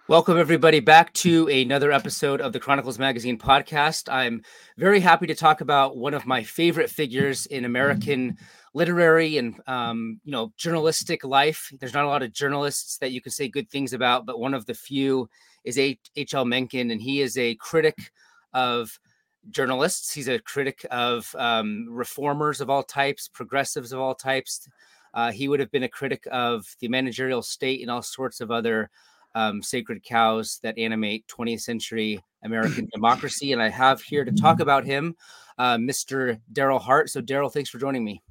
Welcome, everybody, back to another episode of the Chronicles Magazine podcast. I'm very happy to talk about one of my favorite figures in American literary and journalistic life. There's not a lot of journalists that you can say good things about, but one of the few is H.L. Mencken, and he is a critic of journalists. He's a critic of reformers of all types, progressives of all types. He would have been a critic of the managerial state and all sorts of other sacred cows that animate 20th century American democracy. And I have here to talk about him, Mr. Daryl Hart. So Daryl, thanks for joining me.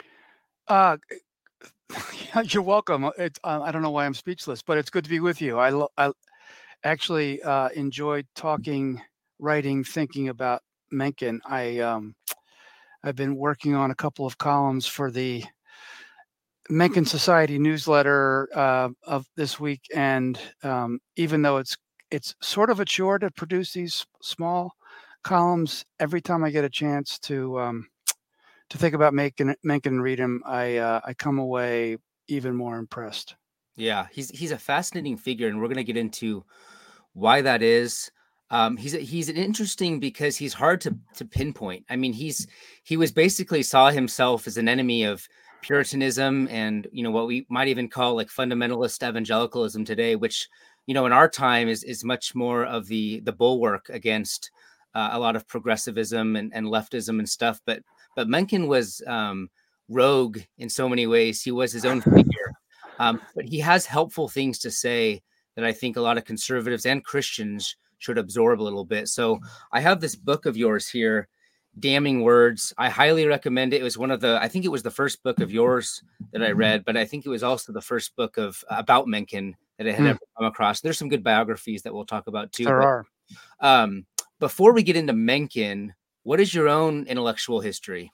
You're welcome. I don't know why I'm speechless, but it's good to be with you. I actually enjoyed talking, writing, thinking about Mencken. I've been working on a couple of columns for the Mencken Society newsletter of this week, and even though it's sort of a chore to produce these small columns, every time I get a chance to think about Mencken and read him, I come away even more impressed. Yeah, he's a fascinating figure, and we're going to get into why that is. He's an interesting because he's hard to pinpoint. I mean, he was basically saw himself as an enemy of Puritanism and what we might even call like fundamentalist evangelicalism today, which in our time is much more of the bulwark against a lot of progressivism and leftism and stuff. But Mencken was rogue in so many ways. He was his own figure, but he has helpful things to say that I think a lot of conservatives and Christians should absorb a little bit. So I have this book of yours here, Damning Words. I highly recommend it. It was I think it was the first book of yours that I read, but I think it was also the first book about Mencken that I had ever come across. There's some good biographies that we'll talk about too. There are. Before we get into Mencken, what is your own intellectual history?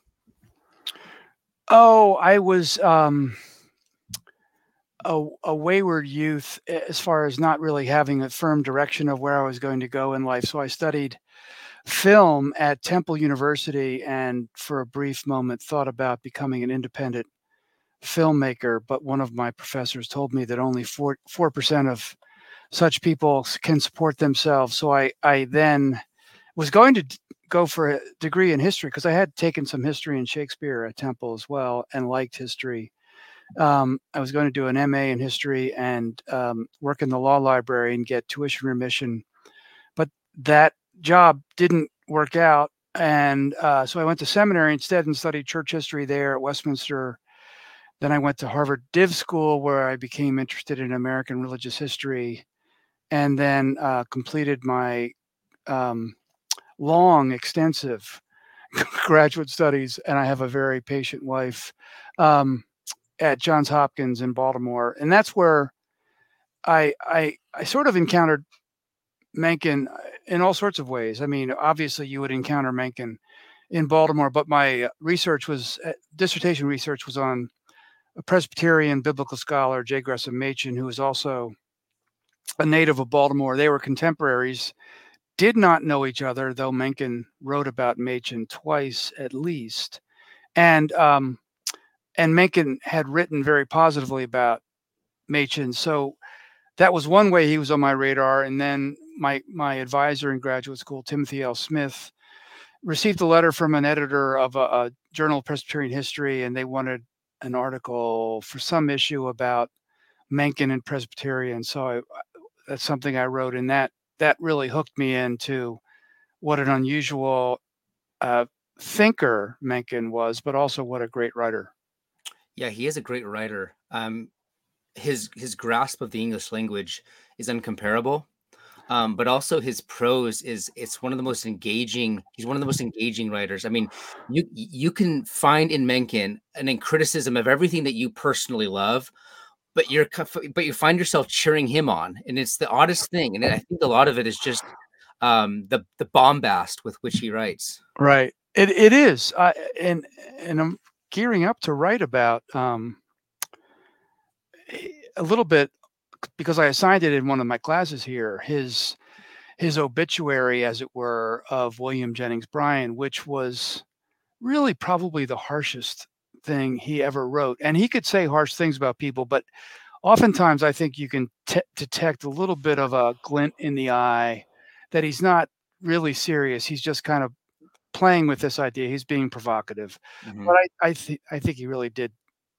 Oh, I was a wayward youth as far as not really having a firm direction of where I was going to go in life. So I studied film at Temple University and for a brief moment thought about becoming an independent filmmaker. But one of my professors told me that only 4% of such people can support themselves. So I then was going to go for a degree in history because I had taken some history and Shakespeare at Temple as well and liked history. I was going to do an MA in history and work in the law library and get tuition remission. But that job didn't work out. And so I went to seminary instead and studied church history there at Westminster. Then I went to Harvard Div School where I became interested in American religious history and then completed my long, extensive graduate studies. And I have a very patient wife. At Johns Hopkins in Baltimore. And that's where I sort of encountered Mencken in all sorts of ways. I mean, obviously you would encounter Mencken in Baltimore, but my dissertation research was on a Presbyterian biblical scholar, J. Gresham Machen, who was also a native of Baltimore. They were contemporaries, did not know each other, though Mencken wrote about Machen twice at least. And Mencken had written very positively about Machen. So that was one way he was on my radar. And then my advisor in graduate school, Timothy L. Smith, received a letter from an editor of a journal of Presbyterian history, and they wanted an article for some issue about Mencken and Presbyterian. So that's something I wrote, and that really hooked me into what an unusual thinker Mencken was, but also what a great writer. Yeah, he is a great writer. His grasp of the English language is uncomparable, but also his prose it's one of the most engaging. He's one of the most engaging writers. I mean, you can find in Mencken a criticism of everything that you personally love, but you find yourself cheering him on, and it's the oddest thing. And I think a lot of it is just the bombast with which he writes. Right. It is, and I'm gearing up to write about a little bit because I assigned it in one of my classes here. His obituary, as it were, of William Jennings Bryan, which was really probably the harshest thing he ever wrote. And he could say harsh things about people, but oftentimes I think you can detect a little bit of a glint in the eye that he's not really serious. He's just kind of playing with this idea. He's being provocative. Hmm. But I think he really did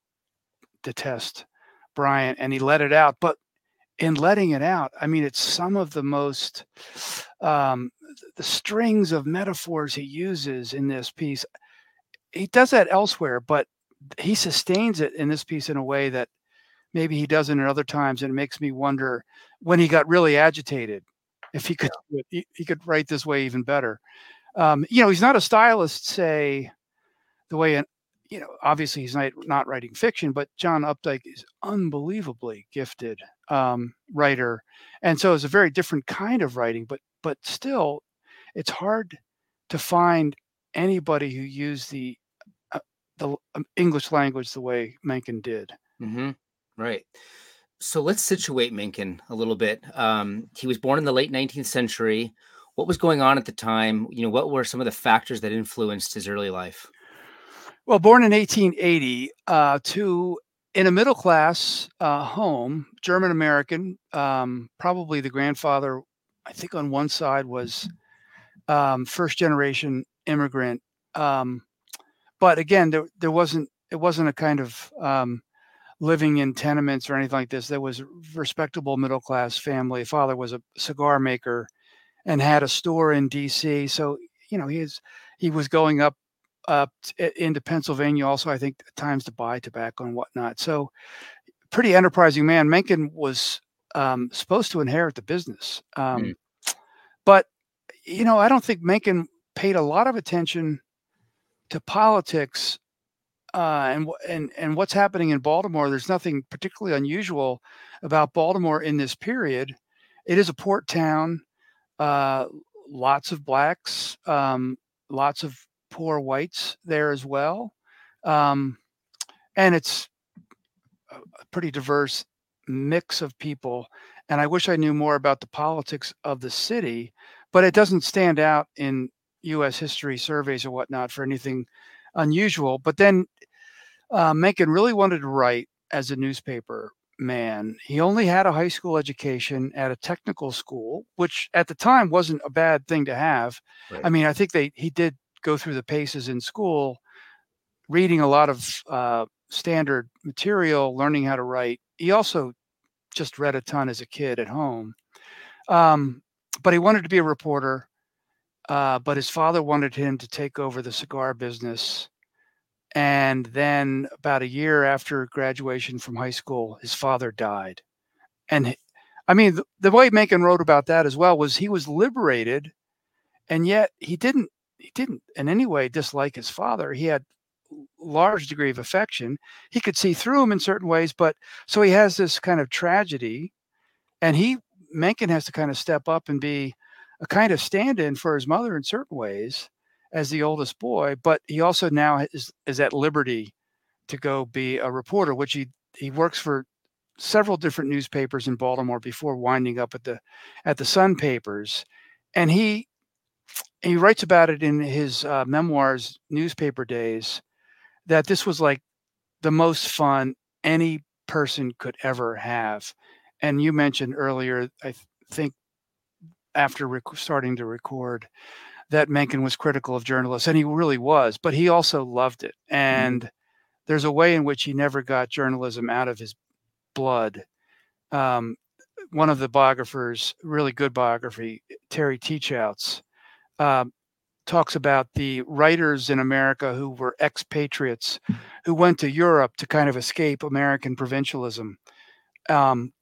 detest Bryant, and he let it out. But in letting it out, I mean, it's some of the most um, the strings of metaphors he uses in this piece. He does that elsewhere, but he sustains it in this piece in a way that maybe he doesn't in other times, and it makes me wonder when he got really agitated if he could he could write this way even better. He's not a stylist, say the way obviously he's not writing fiction, but John Updike is unbelievably gifted writer, and so it's a very different kind of writing. But still, it's hard to find anybody who used uh, the English language the way Mencken did. Hmm. Right. So let's situate Mencken a little bit. He was born in the late 19th century. What was going on at the time? What were some of the factors that influenced his early life? Well, born in 1880 to in a middle class home, German American. Probably the grandfather, I think, on one side was first generation immigrant. Um, but again, there wasn't it wasn't a kind of living in tenements or anything like this. There was a respectable middle class family. Father was a cigar maker and had a store in D.C. So he was going up into Pennsylvania also, I think, at times to buy tobacco and whatnot. So pretty enterprising man. Mencken was supposed to inherit the business, Mm. but I don't think Mencken paid a lot of attention to politics and what's happening in Baltimore. There's nothing particularly unusual about Baltimore in this period. It is a port town. Uh, Lots of blacks, lots of poor whites there as well. Um, and it's a pretty diverse mix of people. And I wish I knew more about the politics of the city, but it doesn't stand out in U.S. history surveys or whatnot for anything unusual. But then Mencken really wanted to write as a newspaper man. He only had a high school education at a technical school, which at the time wasn't a bad thing to have. I Right. mean, I think he did go through the paces in school, reading a lot of standard material, learning how to write. He also just read a ton as a kid at home. Um, but he wanted to be a reporter. But his father wanted him to take over the cigar business. And then about a year after graduation from high school, his father died. And I mean, the way Mencken wrote about that as well was he was liberated, and yet he didn't in any way dislike his father. He had large degree of affection. He could see through him in certain ways, but so he has this kind of tragedy, and Mencken has to kind of step up and be a kind of stand-in for his mother in certain ways as the oldest boy, but he also now is at liberty to go be a reporter, which he works for several different newspapers in Baltimore before winding up at the Sun papers, and he writes about it in his memoirs, Newspaper Days, that this was like the most fun any person could ever have. And you mentioned earlier, I think after starting to record, that Mencken was critical of journalists, and he really was, but he also loved it. Mhm. And there's a way in which he never got journalism out of his blood. Um, One of the biographers, really good biography, Terry Teachouts, um, talks about the writers in America who were expatriates who went to Europe to kind of escape American provincialism. Um,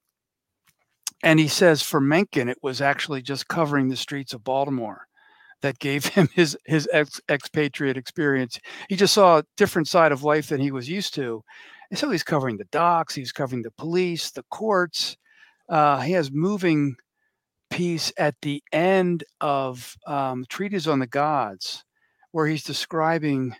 and he says for Mencken, it was actually just covering the streets of Baltimore that gave him his expatriate experience. He just saw a different side of life than he was used to. And so he's covering the docks, he's covering the police, the courts. He has moving piece at the end of Treatise on the Gods, where he's describing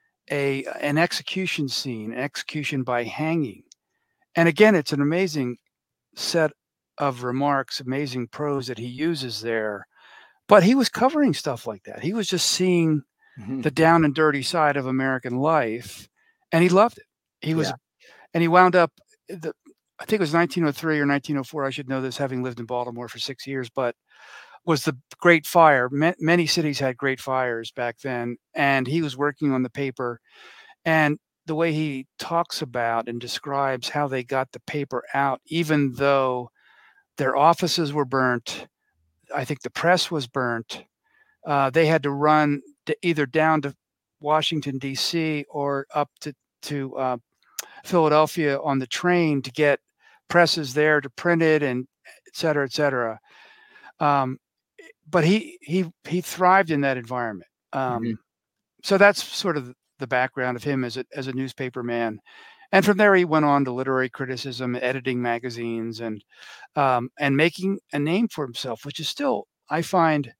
an execution scene, an execution by hanging. And again, it's an amazing set of remarks, amazing prose that he uses there. But he was covering stuff like that. He was just seeing Mhm. the down and dirty side of American life, and he loved it. He was, Yeah. and he wound up. The I think it was 1903 or 1904. I should know this, having lived in Baltimore for 6 years, but was the Great Fire. Many cities had great fires back then, and he was working on the paper. And the way he talks about and describes how they got the paper out, even though their offices were burnt, I think the press was burnt. They had to run either down to Washington D.C. or up to Philadelphia on the train to get presses there to print it, and et cetera, et cetera. Um, but he thrived in that environment. Hmm. So that's sort of the background of him as a newspaper man. And from there, he went on to literary criticism, editing magazines, and making a name for himself, which is still, I find,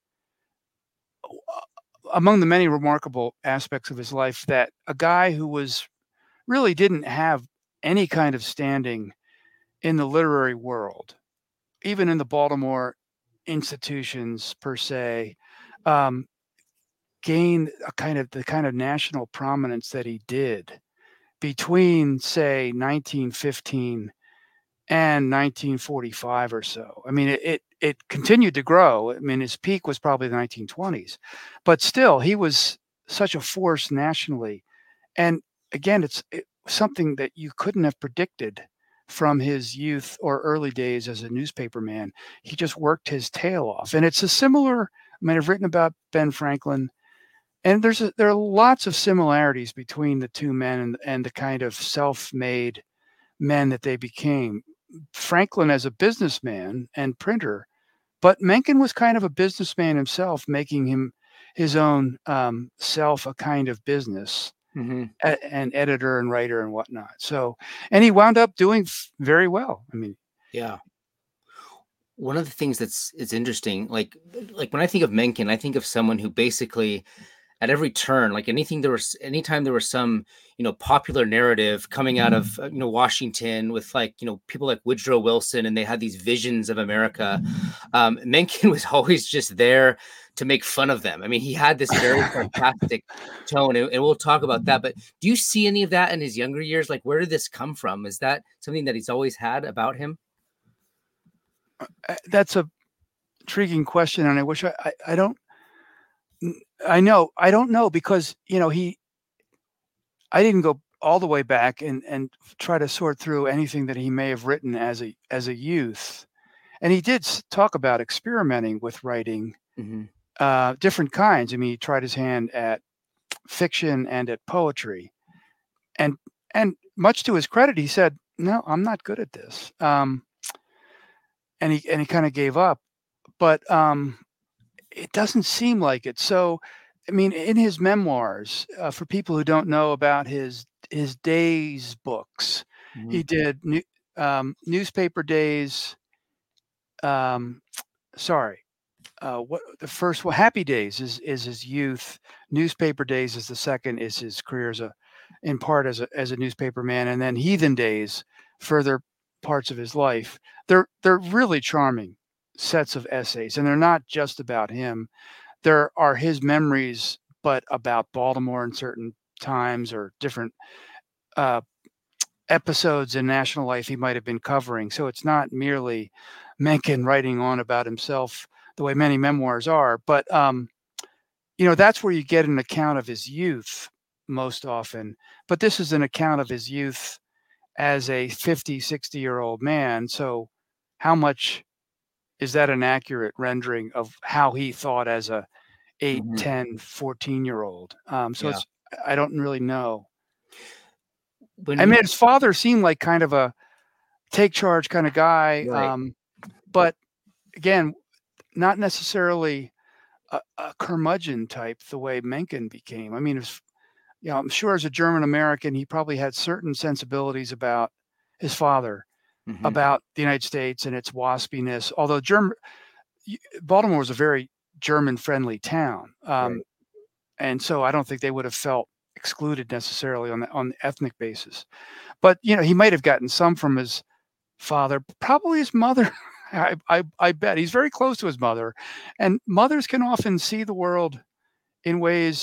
among the many remarkable aspects of his life, that a guy who was really didn't have any kind of standing in the literary world, even in the Baltimore institutions per se, um, gained the kind of national prominence that he did between, say, 1915 and 1945 or so. I mean, it continued to grow. I mean, his peak was probably the 1920s, but still, he was such a force nationally. And again, it's something that you couldn't have predicted from his youth or early days as a newspaper man. He just worked his tail off. And it's a similar, I mean, I've written about Ben Franklin, and there are lots of similarities between the two men, and the kind of self-made men that they became. Franklin as a businessman and printer, but Mencken was kind of a businessman himself, making his own self a kind of business, Hmm. an editor and writer and whatnot. So, and he wound up doing very well. I mean, Yeah. One of the things that's it's interesting, like when I think of Mencken, I think of someone who basically at every turn, like anytime there was some, popular narrative coming out of, Washington with like, people like Woodrow Wilson, and they had these visions of America. Mencken was always just there to make fun of them. I mean, he had this very sarcastic tone, and we'll talk about that. But do you see any of that in his younger years? Like, where did this come from? Is that something that he's always had about him? that's a intriguing question, and I wish I don't. I don't know, because I didn't go all the way back and try to sort through anything that he may have written as a youth. And he did talk about experimenting with writing Hmm. different kinds. I mean, he tried his hand at fiction and at poetry, and much to his credit, he said, "No, I'm not good at this," and he kind of gave up. But it doesn't seem like it. So, I mean, in his memoirs, for people who don't know about his days books, Hmm. he did newspaper days. Um, sorry, what the first one? Happy Days is his youth. Newspaper Days is the second. Is his career in part as a newspaper man, and then Heathen Days, further parts of his life. They're really charming sets of essays, and they're not just about him. There are his memories, but about Baltimore in certain times or different uh, episodes in national life he might have been covering. So it's not merely Mencken writing on about himself the way many memoirs are, but that's where you get an account of his youth most often. But this is an account of his youth as a 50, 60-year-old man. So how much is that an accurate rendering of how he thought as a 8, Hmm. 10, 14-year-old? So Yeah. it's I don't really know. When I you mean, his father seemed like kind of a take charge kind of guy, Right. but again, not necessarily a curmudgeon type the way Mencken became. I mean, I'm sure as a German American, he probably had certain sensibilities about his father, Hmm. about the United States and its waspiness. Although Baltimore was a very German friendly town, Right. and so I don't think they would have felt excluded necessarily on the ethnic basis. But he might have gotten some from his father, probably his mother. I bet he's very close to his mother, and mothers can often see the world in ways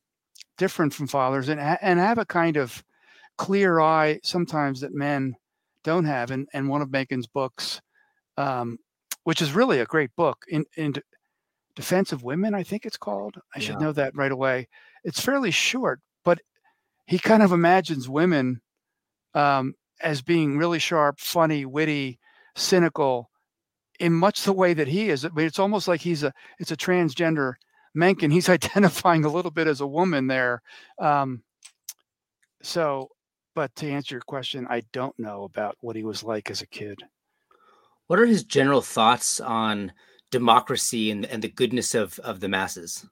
different from fathers, and have a kind of clear eye sometimes that men don't have. And one of Mencken's books, which is really a great book, in Defense of Women, I think it's called. I should Yeah. know that right away. It's fairly short, but he kind of imagines women as being really sharp, funny, witty, cynical, in much the way that he is. I mean, it's almost like it's a transgender Mencken. He's identifying a little bit as a woman there. Um, so, but to answer your question, I don't know about what he was like as a kid. What are his general thoughts on democracy and the goodness of the masses?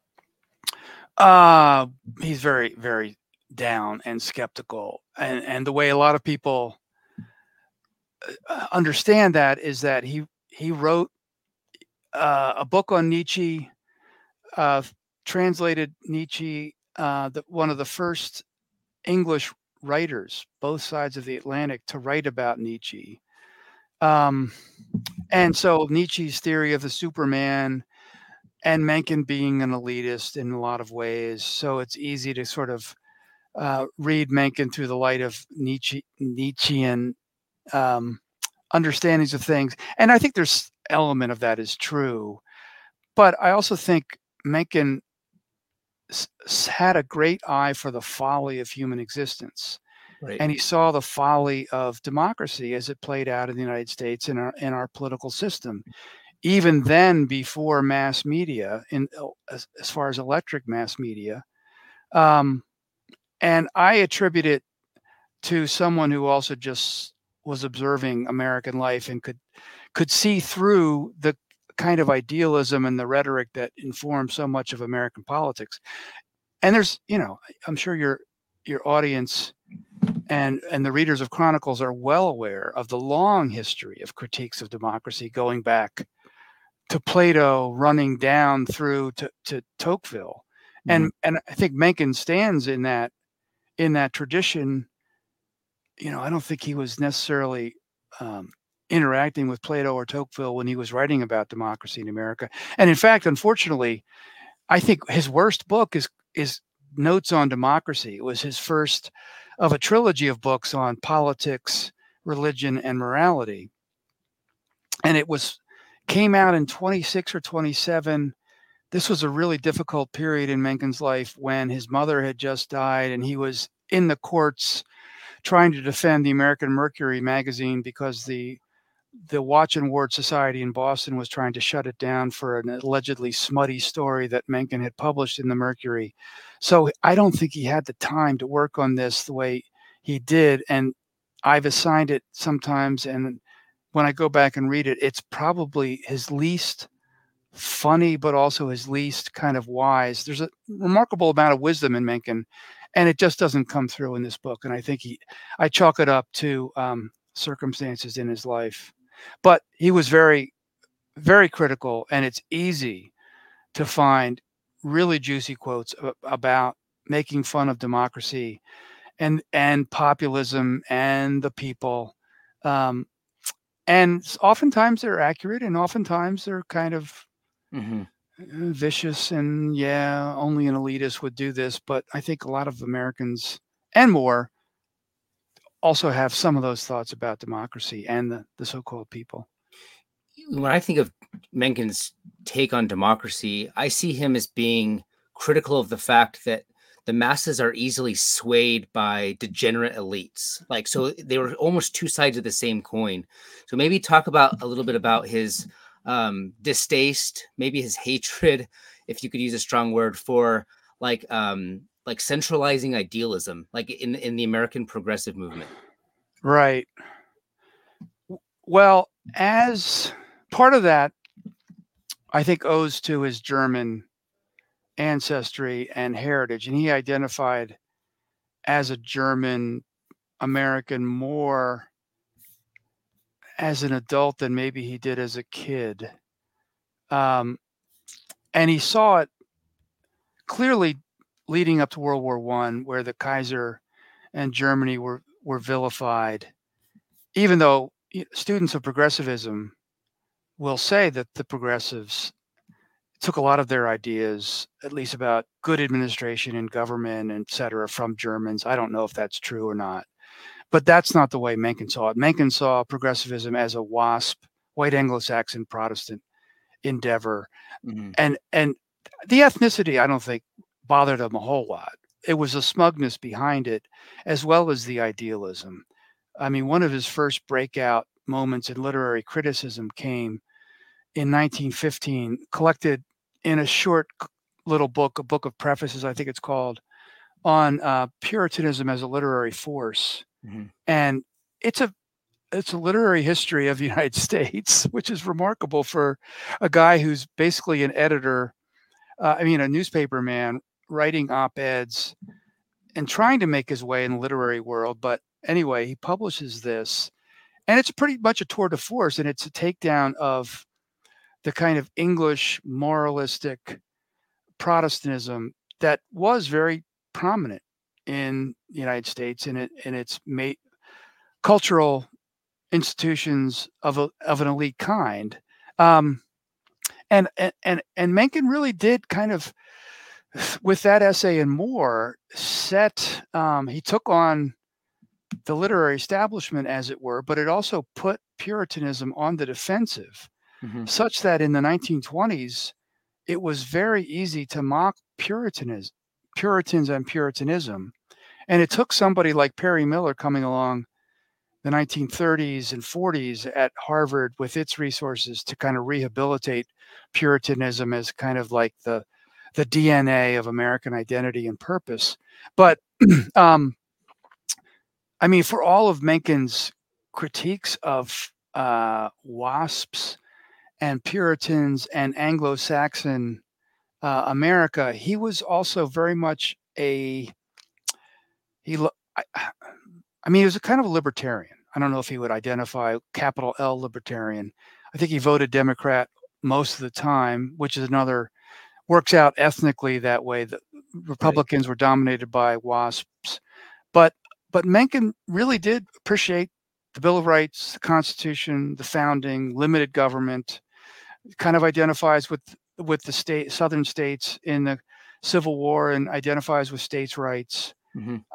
Uh, he's very, very down and skeptical, and the way a lot of people understand that is that he wrote a book on Nietzsche, translated Nietzsche, one of the first English writers, both sides of the Atlantic, to write about Nietzsche. And so Nietzsche's theory of the Superman, and Mencken being an elitist in a lot of ways. So it's easy to sort of read Mencken through the light of Nietzschean understandings of things. And I think there's element of that is true. But I also think Mencken had a great eye for the folly of human existence. Right. And he saw the folly of democracy as it played out in the United States in our political system. Even then, before mass media, as far as electric mass media, and I attribute it to someone who also just was observing American life and could see through the kind of idealism and the rhetoric that informs so much of American politics. And there's, I'm sure your audience and the readers of Chronicles are well aware of the long history of critiques of democracy, going back to Plato, running down through to Tocqueville. Mm-hmm. And I think Mencken stands in that tradition. I don't think he was necessarily interacting with Plato or Tocqueville when he was writing about democracy in America. And in fact, unfortunately, I think his worst book is Notes on Democracy. It was his first of a trilogy of books on politics, religion, and morality. And it came out in 26 or 27. This was a really difficult period in Mencken's life when his mother had just died and he was in the courts trying to defend the American Mercury magazine because the Watch and Ward Society in Boston was trying to shut it down for an allegedly smutty story that Mencken had published in the Mercury. So I don't think he had the time to work on this the way he did. And I've assigned it sometimes, and when I go back and read it, it's probably his least funny, but also his least kind of wise. There's a remarkable amount of wisdom in Mencken, and it just doesn't come through in this book. And I think I chalk it up to circumstances in his life. But he was very, very critical, and it's easy to find really juicy quotes about making fun of democracy and populism and the people. And oftentimes they're accurate, and oftentimes they're kind of vicious, and only an elitist would do this. But I think a lot of Americans and more also have some of those thoughts about democracy and the so-called people. When I think of Mencken's take on democracy, I see him as being critical of the fact that the masses are easily swayed by degenerate elites. So they were almost two sides of the same coin. So maybe talk about a little bit about his distaste, maybe his hatred, if you could use a strong word, for like centralizing idealism, like in the American progressive movement. Right. Well, as part of that, I think owes to his German ancestry and heritage, and he identified as a German American more as an adult than maybe he did as a kid. And he saw it clearly leading up to World War I, where the Kaiser and Germany were vilified, even though students of progressivism will say that the progressives took a lot of their ideas, at least about good administration and government, et cetera, from Germans. I don't know if that's true or not. But that's not the way Mencken saw it. Mencken saw progressivism as a WASP, white Anglo-Saxon Protestant endeavor. Mhm. And the ethnicity, I don't think, bothered him a whole lot. It was the smugness behind it, as well as the idealism. I mean, one of his first breakout moments in literary criticism came in 1915, collected in a short little book, a book of prefaces, I think it's called, on Puritanism as a literary force. Mhm. And it's a literary history of the United States, which is remarkable for a guy who's basically an editor, a newspaper man writing op-eds and trying to make his way in the literary world. But anyway, he publishes this, and it's pretty much a tour de force, and it's a takedown of the kind of English moralistic Protestantism that was very prominent in the United States in its cultural institutions of an elite kind. Um, and Mencken really did kind of, with that essay and more, he took on the literary establishment, as it were, but it also put Puritanism on the defensive, Mhm. such that in the 1920s, it was very easy to mock Puritans and Puritanism. And it took somebody like Perry Miller coming along the 1930s and 40s at Harvard with its resources to kind of rehabilitate Puritanism as kind of like the DNA of American identity and purpose. But um, I mean, for all of Mencken's critiques of WASPs and Puritans and Anglo-Saxon America, he was also very much he. I mean, he was a kind of a libertarian. I don't know if he would identify capital L libertarian. I think he voted Democrat most of the time, which is another works out ethnically that way. The Right. Republicans were dominated by WASPs, but Mencken really did appreciate the Bill of Rights, the Constitution, the founding, limited government. Kind of identifies with southern states in the Civil War and identifies with states' rights. Mhm.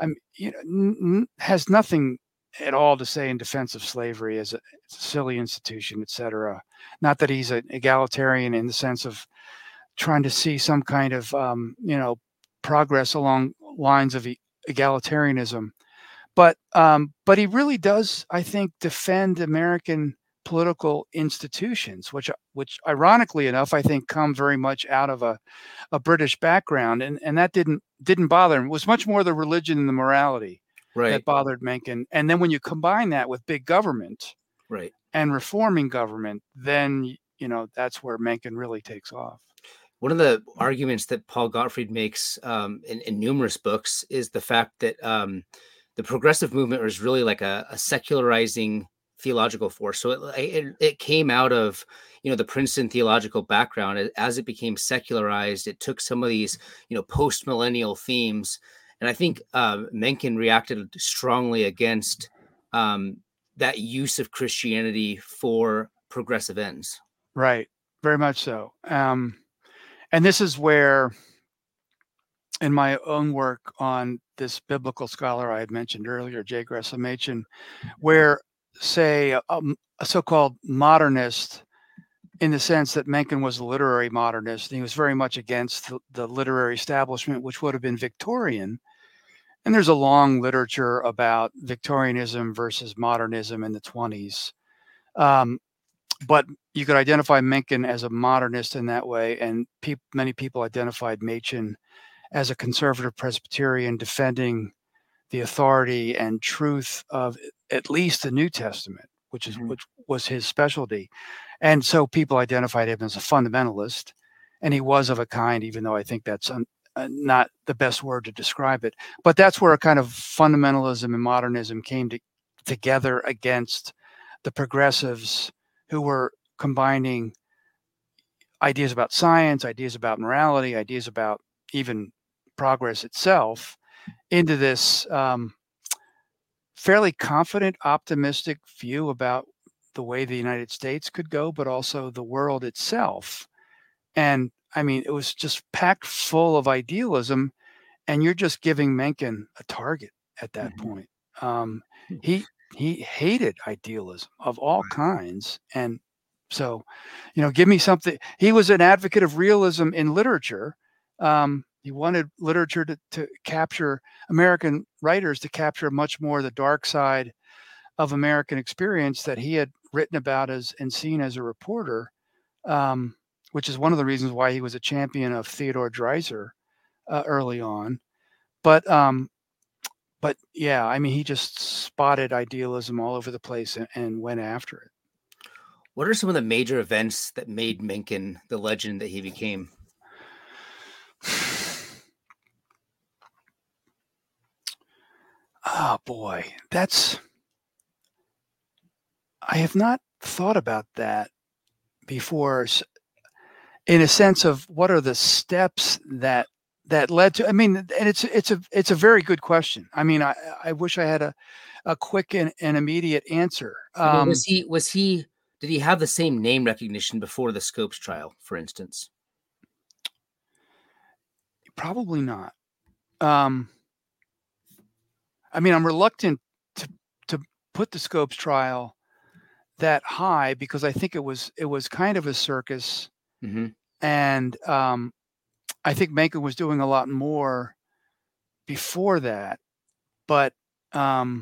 Has nothing at all to say in defense of slavery as a silly institution, etc. Not that he's an egalitarian in the sense of trying to see some kind of progress along lines of egalitarianism, but he really does, I think, defend American political institutions, which ironically enough, I think come very much out of a British background, and that didn't bother him. It was much more the religion and the morality that Right. bothered Mencken. And then when you combine that with big government Right. and reforming government, then that's where Mencken really takes off. One of the arguments that Paul Gottfried makes in numerous books is the fact that the progressive movement was really like a secularizing theological force. So it came out of the Princeton theological background. As it became secularized, it took some of these post millennial themes, and I think Mencken reacted strongly against that use of Christianity for progressive ends. Right, very much so. And this is where, in my own work on this biblical scholar I had mentioned earlier, J. Gresham Machen, where, say, a so-called modernist, in the sense that Mencken was a literary modernist, and he was very much against the literary establishment, which would have been Victorian. And there's a long literature about Victorianism versus modernism in the 20s. But you could identify Mencken as a modernist in that way, and many people identified Machen as a conservative Presbyterian defending the authority and truth of at least the New Testament, which Mhm. was his specialty. And so people identified him as a fundamentalist, and he was of a kind, even though I think that's not the best word to describe it. But that's where a kind of fundamentalism and modernism came together against the progressives, who were combining ideas about science, ideas about morality, ideas about even progress itself into this fairly confident, optimistic view about the way the United States could go, but also the world itself. And I mean, it was just packed full of idealism, and you're just giving Mencken a target at that Mhm. point. Um, he hated idealism of all kinds, and so, give me something. He was an advocate of realism in literature. He wanted literature to capture American writers to capture much more the dark side of American experience that he had written about as and seen as a reporter, which is one of the reasons why he was a champion of Theodore Dreiser early on. But yeah, I mean, he just spotted idealism all over the place and went after it. What are some of the major events that made Mencken the legend that he became? Oh boy, I have not thought about that before in a sense of what are the steps that led to. I mean, and it's a very good question. I mean, I wish I had a quick and immediate answer. I mean, did he have the same name recognition before the Scopes trial, for instance? Probably not. I mean, I'm reluctant to put the Scopes trial that high because I think it was kind of a circus, and I think Mencken was doing a lot more before that. But I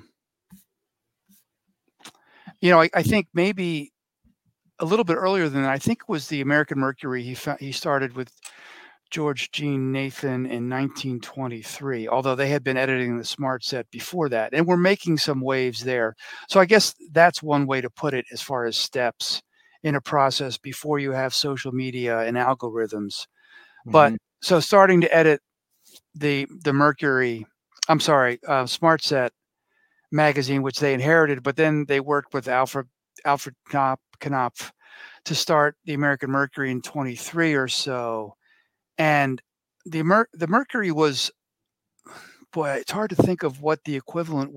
think maybe a little bit earlier than that. I think it was the American Mercury. He started with George Jean Nathan in 1923, although they had been editing the Smart Set before that and were making some waves there. So I guess that's one way to put it as far as steps in a process before you have social media and algorithms. But so starting to edit the Mercury, Smart Set magazine, which they inherited, but then they worked with Alfred Knopf to start the American Mercury in 23 or so. And the Mercury was, boy, it's hard to think of what the equivalent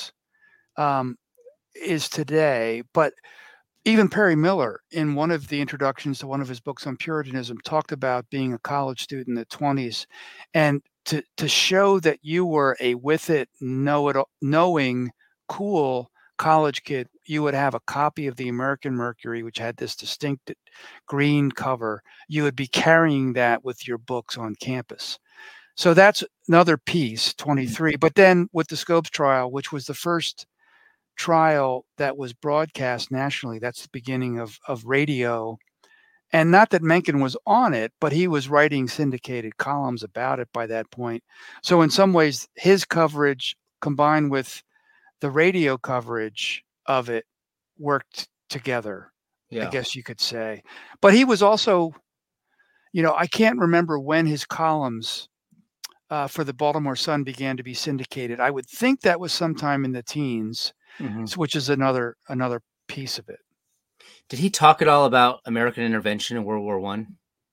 is today. But even Perry Miller, in one of the introductions to one of his books on Puritanism, talked about being a college student in the 20s, and to show that you were a with it, knowing, cool college kid, you would have a copy of the American Mercury, which had this distinct green cover. You would be carrying that with your books on campus. So that's another piece, 23. But then with the Scopes trial, which was the first trial that was broadcast nationally, that's the beginning of radio. And not that Mencken was on it, but he was writing syndicated columns about it by that point. So in some ways, his coverage combined with the radio coverage of it worked together, I guess you could say. But he was also, I can't remember when his columns for the Baltimore Sun began to be syndicated. I would think that was sometime in the teens, which is another piece of it. Did he talk at all about American intervention in World War I?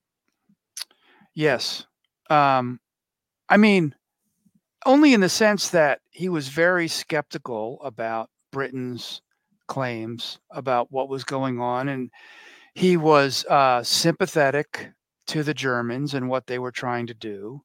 Yes. I mean, only in the sense that he was very skeptical about Britain's claims about what was going on. And he was sympathetic to the Germans and what they were trying to do.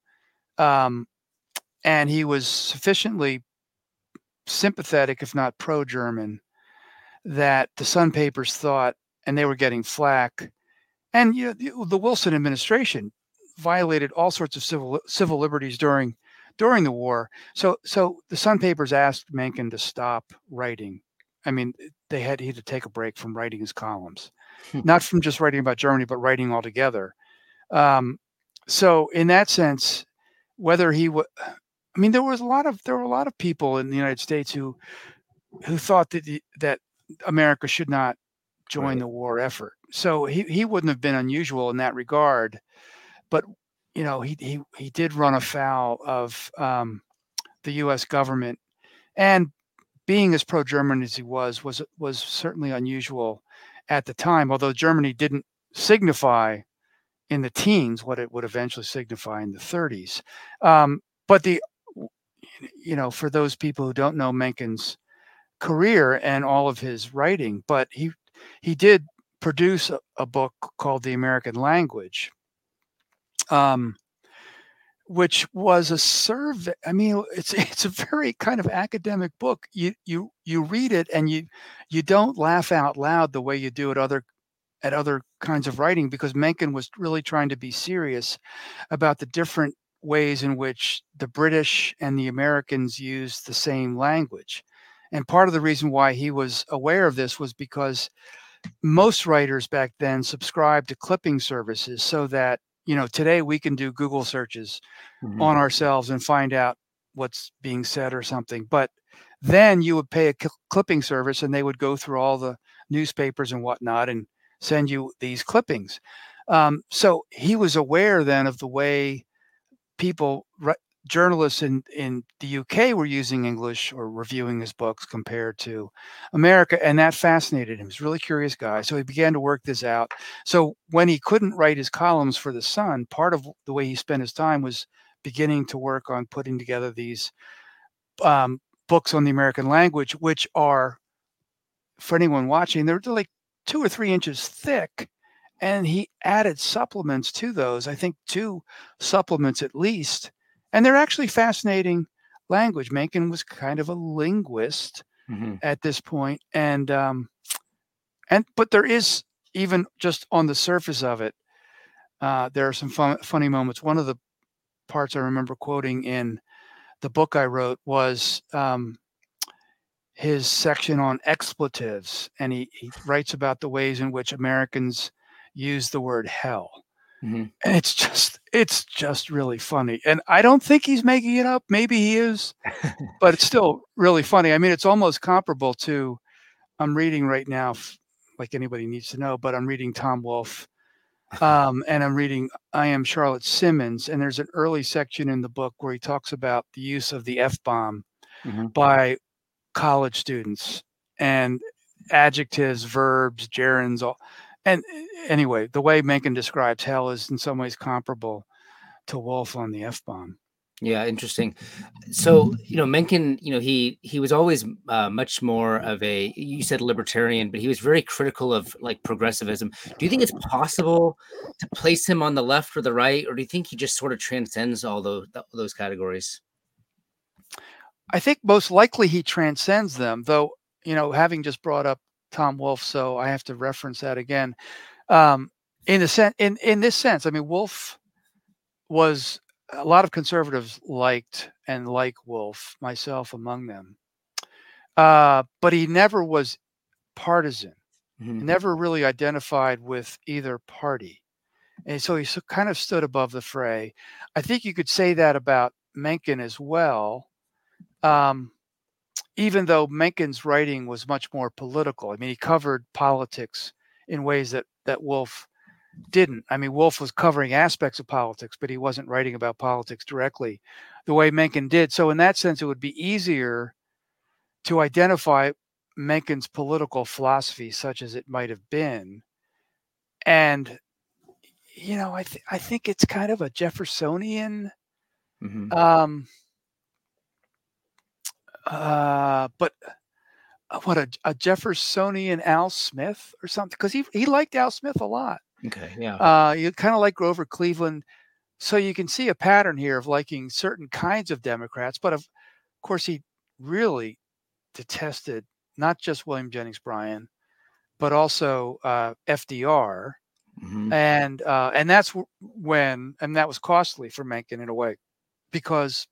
And he was sufficiently sympathetic, if not pro-German, that the Sun papers thought, and they were getting flack. And the Wilson administration violated all sorts of civil liberties during the war. So the Sun papers asked Mencken to stop writing. I mean, he had to take a break from writing his columns, not from just writing about Germany, but writing altogether. So in that sense, whether he would, I mean, there were a lot of people in the United States who thought that America should not join the war effort. So he wouldn't have been unusual in that regard. But he did run afoul of the U.S. government, and being as pro-German as he was certainly unusual at the time. Although Germany didn't signify in the teens what it would eventually signify in the 30s. But for those people who don't know Mencken's career and all of his writing, but he did produce a book called The American Language, which was a survey. I mean, it's a very kind of academic book. You read it and you don't laugh out loud the way you do at other kinds of writing, because Mencken was really trying to be serious about the different ways in which the British and the Americans used the same language. And part of the reason why he was aware of this was because most writers back then subscribed to clipping services, so that, today we can do Google searches on ourselves and find out what's being said or something. But then you would pay a clipping service and they would go through all the newspapers and whatnot and send you these clippings. So he was aware then of the way people, journalists in the UK were using English or reviewing his books compared to America, and that fascinated him. He's a really curious guy. So he began to work this out. So when he couldn't write his columns for The Sun, part of the way he spent his time was beginning to work on putting together these books on the American language, which are, for anyone watching, they're like 2 or 3 inches thick. And he added supplements to those, I think 2 supplements at least. And they're actually fascinating language. Mencken was kind of a linguist at this point. But there is, even just on the surface of it, there are some funny moments. One of the parts I remember quoting in the book I wrote was his section on expletives. And he writes about the ways in which Americans use the word hell. And it's just really funny. And I don't think he's making it up. Maybe he is, but it's still really funny. I mean, it's almost comparable to, I'm reading right now, like anybody needs to know, but I'm reading Tom Wolfe. And I'm reading I Am Charlotte Simmons. And there's an early section in the book where he talks about the use of the F-bomb by college students, and adjectives, verbs, gerunds, all. And anyway, the way Mencken describes hell is in some ways comparable to Wolfe on the F-bomb. Yeah, interesting. So, Mencken, he was always much more of a, you said libertarian, but he was very critical of like progressivism. Do you think it's possible to place him on the left or the right, or do you think he just sort of transcends all those categories? I think most likely he transcends them, though, having just brought up Tom Wolfe, so I have to reference that again. In this sense, I mean, Wolfe was, a lot of conservatives liked and like Wolfe, myself among them. But he never was partisan. He never really identified with either party. And so he kind of stood above the fray. I think you could say that about Mencken as well. Even though Mencken's writing was much more political. I mean, he covered politics in ways that Wolfe didn't. I mean, Wolfe was covering aspects of politics, but he wasn't writing about politics directly the way Mencken did. So in that sense, it would be easier to identify Mencken's political philosophy, such as it might have been. And, I think it's kind of a Jeffersonian, but what a Jeffersonian Al Smith or something, because he liked Al Smith a lot. Okay, yeah. You kind of like Grover Cleveland, so you can see a pattern here of liking certain kinds of Democrats. But of course, he really detested not just William Jennings Bryan, but also FDR, and that's when, and that was costly for Mencken in a way, because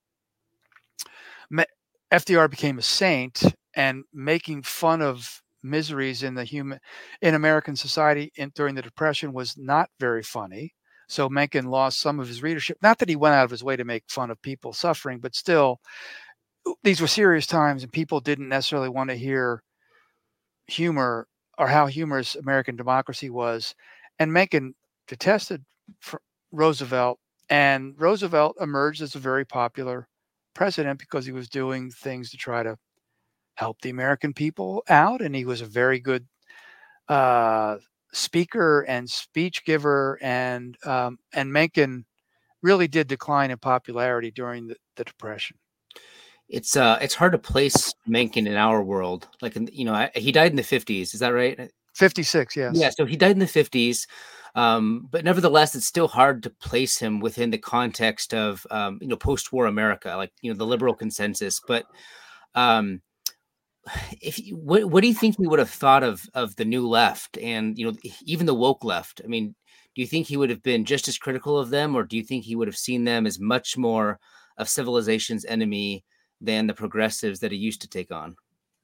FDR became a saint, and making fun of miseries in American society during the Depression was not very funny. So Mencken lost some of his readership. Not that he went out of his way to make fun of people suffering, but still, these were serious times, and people didn't necessarily want to hear humor or how humorous American democracy was. And Mencken detested Roosevelt, and Roosevelt emerged as a very popular president because he was doing things to try to help the American people out, and he was a very good speaker and speech giver, and Mencken really did decline in popularity during the Depression. It's hard to place Mencken in our world. Like, he died in the 50s. Is that right? 56, yes. Yeah, so he died in the 50s. But nevertheless, it's still hard to place him within the context of post-war America, like the liberal consensus. But um, what do you think he would have thought of the new left and even the woke left? I mean, do you think he would have been just as critical of them, or do you think he would have seen them as much more of civilization's enemy than the progressives that he used to take on?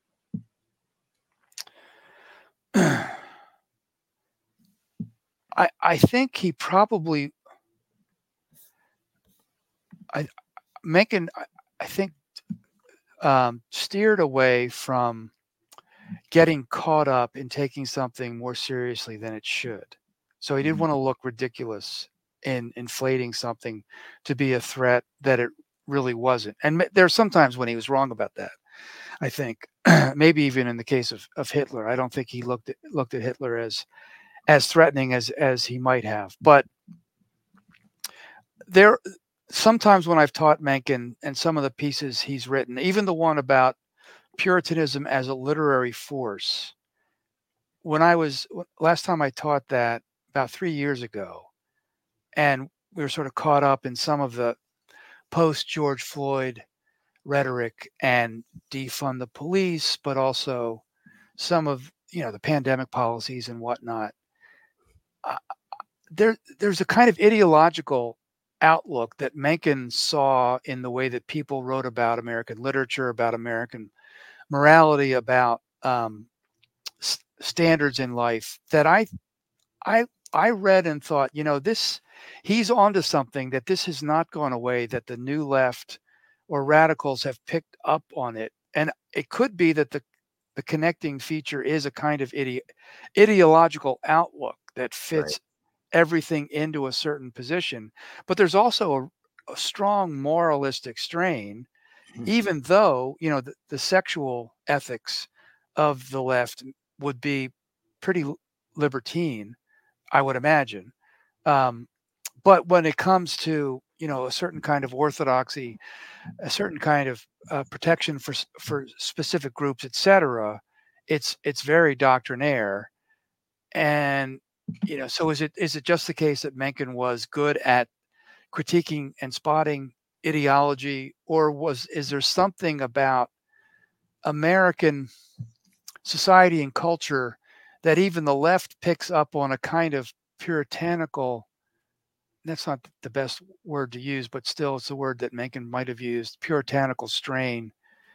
I think he probably Mencken, I think, steered away from getting caught up in taking something more seriously than it should. So he didn't want to look ridiculous in inflating something to be a threat that it really wasn't. And there are sometimes when he was wrong about that. I think maybe even in the case of Hitler, I don't think he looked at Hitler as threatening as he might have. But there sometimes when I've taught Mencken and some of the pieces he's written, even the one about Puritanism as a literary force, last time I taught that about 3 years ago, and we were sort of caught up in some of the post George Floyd rhetoric and defund the police, but also some of the pandemic policies and whatnot. There's a kind of ideological outlook that Mencken saw in the way that people wrote about American literature, about American morality, about standards in life that I read and thought, he's onto something, that this has not gone away, that the new left or radicals have picked up on it. And it could be that the connecting feature is a kind of ideological outlook that fits everything into a certain position. But there's also a strong moralistic strain, even though, the sexual ethics of the left would be pretty libertine, I would imagine. But when it comes to, a certain kind of orthodoxy, a certain kind of protection for specific groups, etc., it's very doctrinaire. And so is it just the case that Mencken was good at critiquing and spotting ideology, or is there something about American society and culture that even the left picks up on, a kind of puritanical, that's not the best word to use, but still it's a word that Mencken might have used, puritanical strain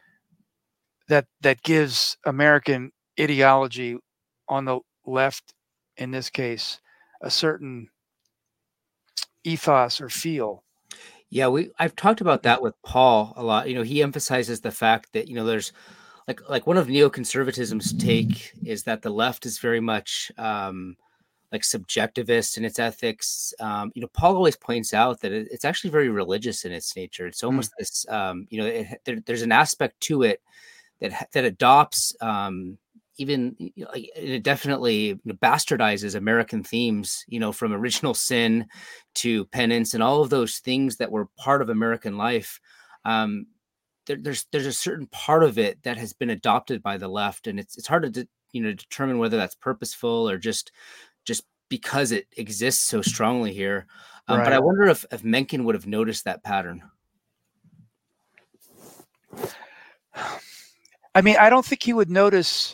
that gives American ideology on the left, in this case, a certain ethos or feel. Yeah, I've talked about that with Paul a lot. He emphasizes the fact that, there's like one of neoconservatism's take is that the left is very much like subjectivist in its ethics. Paul always points out that it's actually very religious in its nature. It's almost this, there's an aspect to it that adopts even it definitely bastardizes American themes, from original sin to penance and all of those things that were part of American life. There's a certain part of it that has been adopted by the left, and it's hard to determine whether that's purposeful or just because it exists so strongly here. But I wonder if Mencken would have noticed that pattern. I mean, I don't think he would notice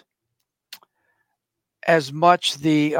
as much the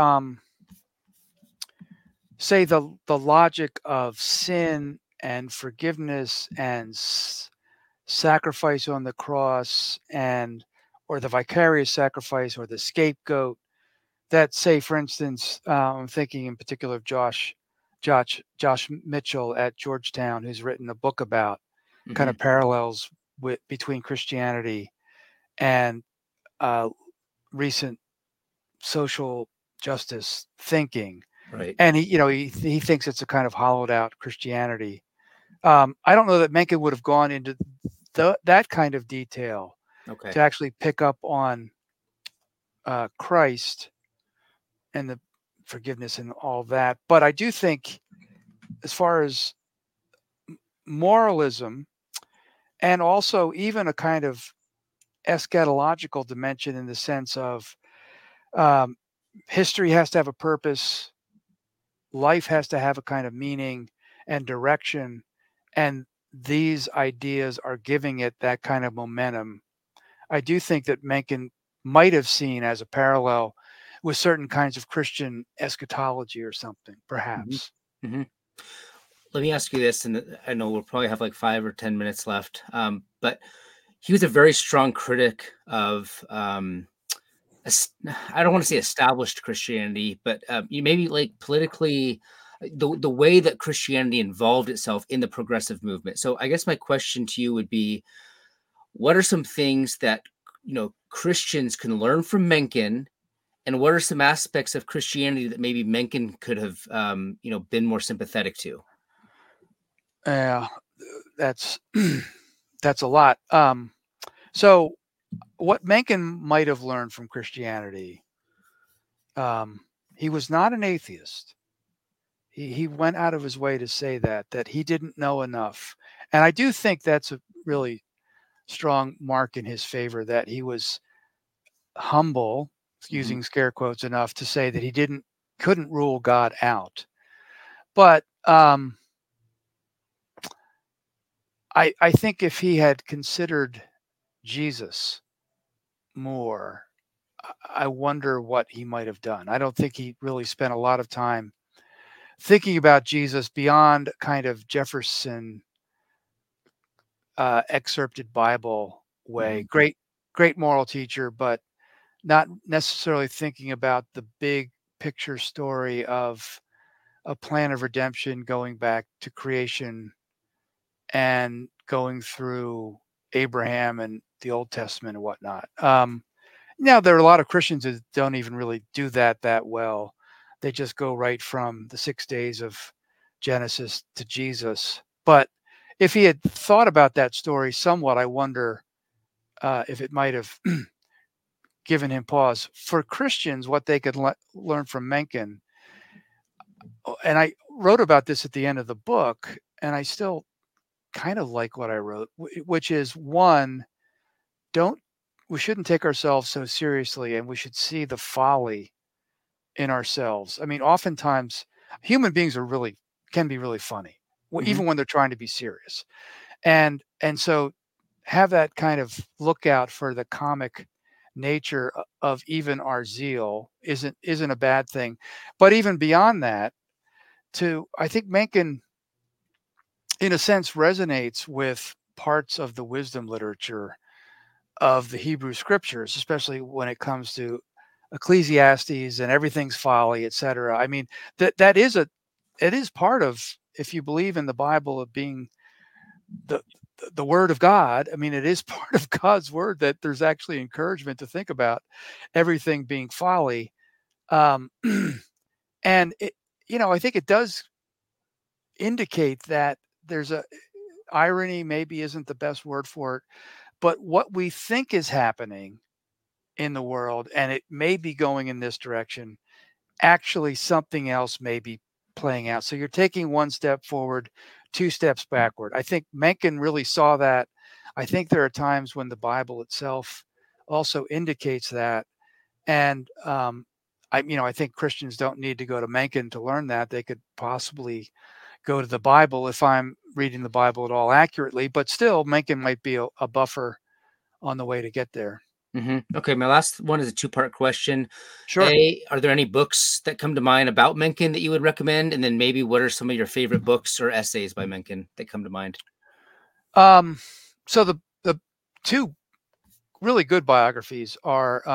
say the logic of sin and forgiveness and sacrifice on the cross, or the vicarious sacrifice, or the scapegoat, that, say, for instance, I'm thinking in particular of Josh Mitchell at Georgetown, who's written a book about kind of parallels between Christianity and recent social justice thinking. Right. And he thinks it's a kind of hollowed out Christianity. I don't know that Mencken would have gone into that kind of detail to actually pick up on Christ and the forgiveness and all that. But I do think, as far as moralism, and also even a kind of eschatological dimension, in the sense of history has to have a purpose, life has to have a kind of meaning and direction, and these ideas are giving it that kind of momentum. I do think that Mencken might have seen as a parallel with certain kinds of Christian eschatology or something, Hmm. perhaps. Hmm. Let me ask you this, and I know we'll probably have like 5 or 10 minutes left. But he was a very strong critic of I don't want to say established Christianity, but you maybe like politically the way that Christianity involved itself in the progressive movement. So I guess my question to you would be, what are some things that Christians can learn from Mencken, and what are some aspects of Christianity that maybe Mencken could have been more sympathetic to? Yeah, that's that's a lot. So what Mencken might have learned from Christianity, um, he was not an atheist. He went out of his way to say that he didn't know enough, and I do think that's a really strong mark in his favor, that he was humble, Hmm. using scare quotes, enough to say that he couldn't rule God out. But I think if he had considered Jesus more, I wonder what he might have done. I don't think he really spent a lot of time thinking about Jesus beyond kind of Jefferson excerpted Bible way. Hmm. Great moral teacher, but not necessarily thinking about the big picture story of a plan of redemption going back to creation and going through Abraham and the Old Testament and whatnot. Now, there are a lot of Christians that don't even really do that well. They just go right from the 6 days of Genesis to Jesus. But if he had thought about that story somewhat, I wonder if it might have given him pause. For Christians, what they could learn from Mencken, and I wrote about this at the end of the book, and I still kind of like what I wrote, which is, one, don't we shouldn't take ourselves so seriously, and we should see the folly in ourselves. I mean, oftentimes human beings can be really funny, Hmm. even when they're trying to be serious, and so have that kind of lookout for the comic nature of even our zeal isn't a bad thing. But even beyond that, to I think Mencken, in a sense, resonates with parts of the wisdom literature of the Hebrew scriptures, especially when it comes to Ecclesiastes and everything's folly, etc. I mean, that is it is part of, if you believe in the Bible of being the the word of God. I mean, it is part of God's word that there's actually encouragement to think about everything being folly. Um, and I think it does indicate that there's a irony, maybe isn't the best word for it, but what we think is happening in the world, and it may be going in this direction, actually something else may be playing out. So you're taking one step forward, two steps backward. I think Mencken really saw that. I think there are times when the Bible itself also indicates that. And I think Christians don't need to go to Mencken to learn that. They could possibly go to the Bible if I'm reading the Bible at all accurately, but still, Mencken might be a buffer on the way to get there. Hmm. Okay, my last one is a two-part question. Sure. A, are there any books that come to mind about Mencken that you would recommend? And then maybe what are some of your favorite books or essays by Mencken that come to mind? Um, so the two really good biographies are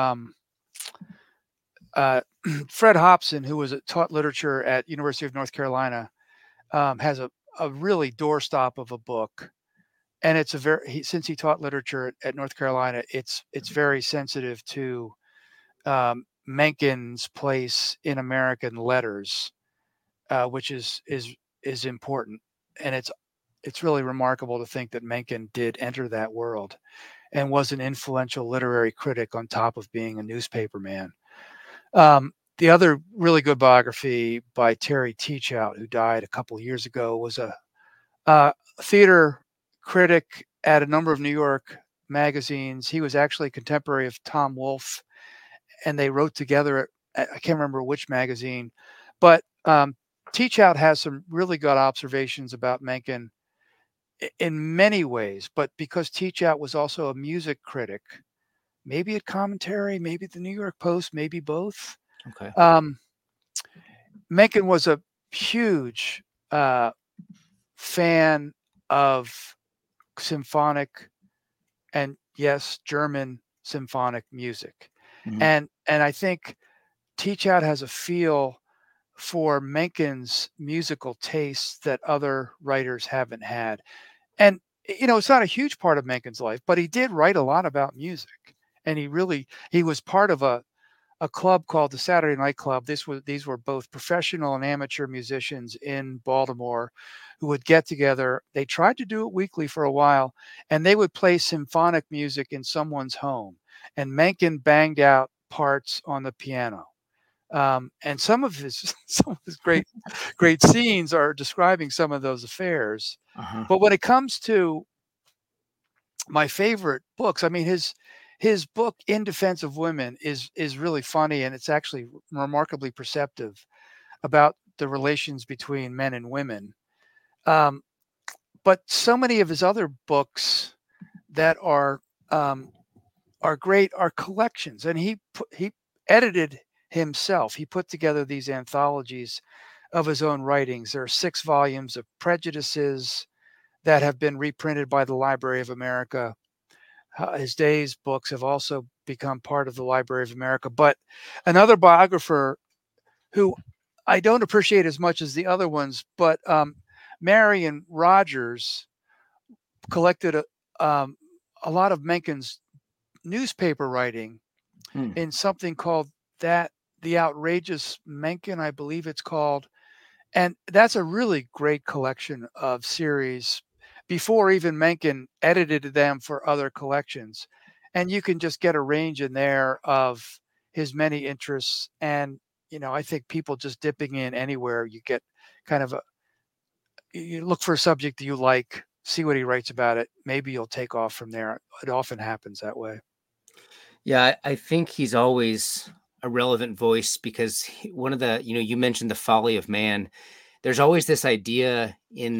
uh, Fred Hobson, who was taught literature at University of North Carolina, has a really doorstop of a book, and it's since he taught literature at North Carolina, it's very sensitive to Mencken's place in American letters, which is important, and it's really remarkable to think that Mencken did enter that world and was an influential literary critic on top of being a newspaper man. The other really good biography by Terry Teachout, who died a couple of years ago, was a theater critic at a number of New York magazines. He was actually a contemporary of Tom Wolfe, and they wrote together. I can't remember which magazine, but Teachout has some really good observations about Mencken in many ways, but because Teachout was also a music critic, maybe at Commentary, maybe the New York Post, maybe both. Okay. Mencken was a huge fan of symphonic and, yes, German symphonic music. Mhm. And I think Teachout has a feel for Mencken's musical tastes that other writers haven't had. And, it's not a huge part of Mencken's life, but he did write a lot about music. And he was part of a club called the Saturday Night Club. These were both professional and amateur musicians in Baltimore who would get together. They tried to do it weekly for a while, and they would play symphonic music in someone's home. And Mencken banged out parts on the piano. And some of his great scenes are describing some of those affairs. Uh-huh. But when it comes to my favorite books, I mean, his book In Defense of Women is really funny, and it's actually remarkably perceptive about the relations between men and women. Um, but so many of his other books that are great are collections, and he edited himself. He put together these anthologies of his own writings. There are 6 volumes of Prejudices that have been reprinted by the Library of America. His Days books have also become part of the Library of America. But another biographer who I don't appreciate as much as the other ones, but Marion Rogers collected a lot of Mencken's newspaper writing Hmm. in something called The Outrageous Mencken, I believe it's called. And that's a really great collection of series before even Mencken edited them for other collections. And you can just get a range in there of his many interests. And, I think people just dipping in anywhere, you get kind of you look for a subject that you like, see what he writes about it. Maybe you'll take off from there. It often happens that way. Yeah, I think he's always a relevant voice because one of the, you mentioned the folly of man. There's always this idea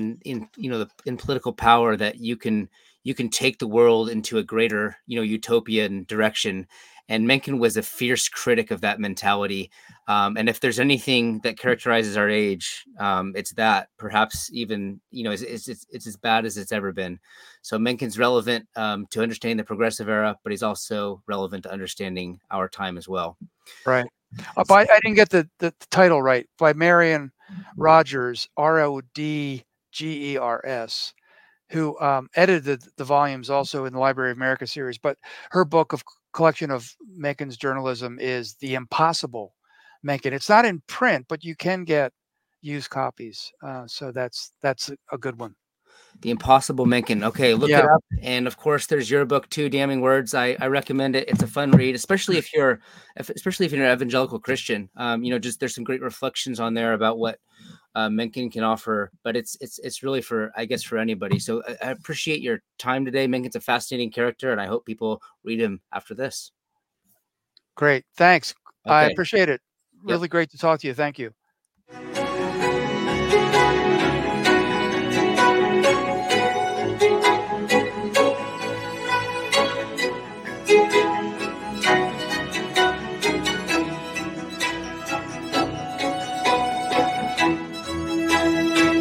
in political power that you can take the world into a greater, utopian direction. And Mencken was a fierce critic of that mentality. And if there's anything that characterizes our age, it's that perhaps even, it's as bad as it's ever been. So Mencken's relevant to understanding the progressive era, but he's also relevant to understanding our time as well. Right. But I didn't get the title right. By Marion Rogers, Rodgers, who edited the volumes also in the Library of America series. But her book of collection of Mencken's journalism is The Impossible Mencken. It's not in print, but you can get used copies. So that's a good one. The Impossible Mencken. Okay, look it Yeah. up. And of course, there's your book too, Damning Words. I recommend it. It's a fun read, especially if you're an evangelical Christian. Just there's some great reflections on there about what Mencken can offer. But it's really for, I guess, for anybody. So I appreciate your time today. Mencken's a fascinating character, and I hope people read him after this. Great. Thanks. I Okay. appreciate it. Yep. Really great to talk to you. Thank you.